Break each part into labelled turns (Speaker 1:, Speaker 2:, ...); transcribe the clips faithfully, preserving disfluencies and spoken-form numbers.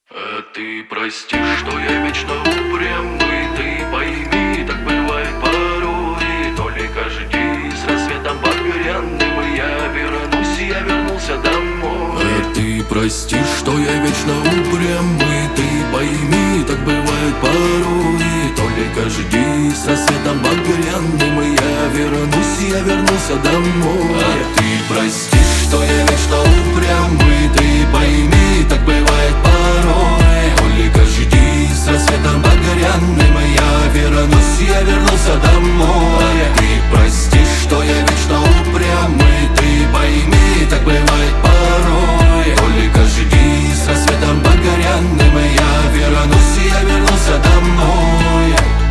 Speaker 1: А ты прости, что я вечно упрямый, ты пойми, так бывает порой. Только жди, с рассветом багряным я вернусь, я вернулся домой. А ты прости, что я вечно упрямый, ты пойми, так бывает порой. Только жди, с рассветом багряным я вернусь, я вернулся домой. А ты прости, что я вечно упрямый, ты пойми, так бывает порой. Только жди, с рассветом багряным я вернусь, я вернулся домой. А ты прости, что я вечно упрямый, ты пойми, так бывает порой. Только жди, с рассветом багряным я вернусь, я вернулся домой.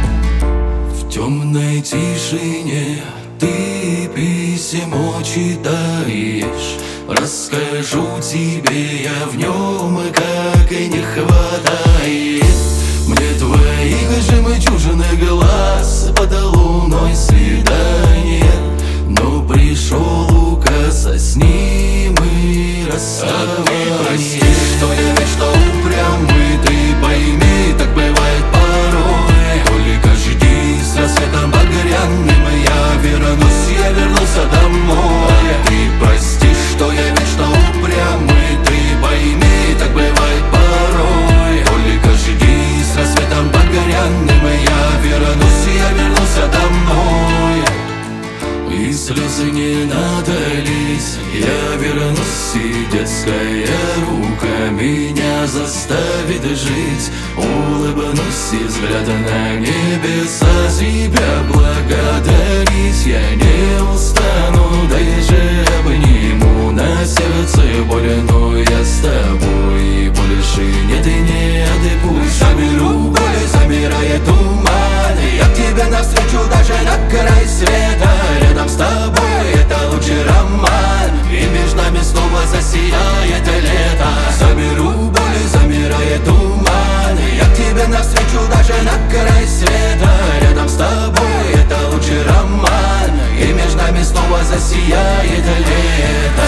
Speaker 1: В темной тишине ты письмо читаешь, расскажу тебе я в нем, как и не хватает мне твоих жемчужных глаз под луной свидание. Но пришел указ, а с ним и расставание. А ты прости, что я вечно упрямый, ты пойми, так бывает порой. Только жди, с рассветом багряным я вернусь, я вернулся домой. А ты прости, что я вечно упрямый, ты пойми, так бывает порой. Только жди, с рассветом багряным я вернусь, я вернулся домой. И слезы не надались, я вернусь, и детская рука меня заставит жить. Улыбнусь, и взгляд на небеса тебя благодарить. Я не устану, даже обниму, на сердце боль, но я с тобой больше нет и не отпущу. Заберу боль, замирает туман, я к тебе навстречу даже на край света. Рядом с тобой это лучший роман, и между нами снова засияет лето. Заберу боль, замирает туман, я к тебе навстречу даже на край света. Рядом с тобой это лучший роман, и между нами снова засияет лето.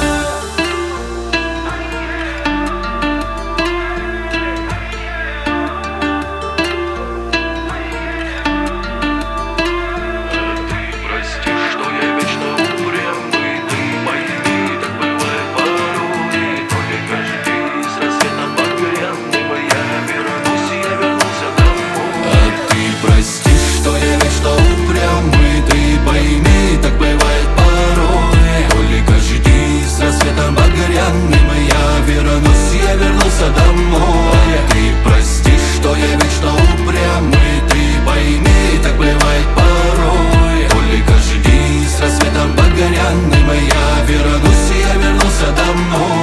Speaker 1: Я вернулся домой. Ты прости, что я вечно упрямый, ты пойми, так бывает порой. Только жди, с рассветом багряным я вернусь, я вернулся домой.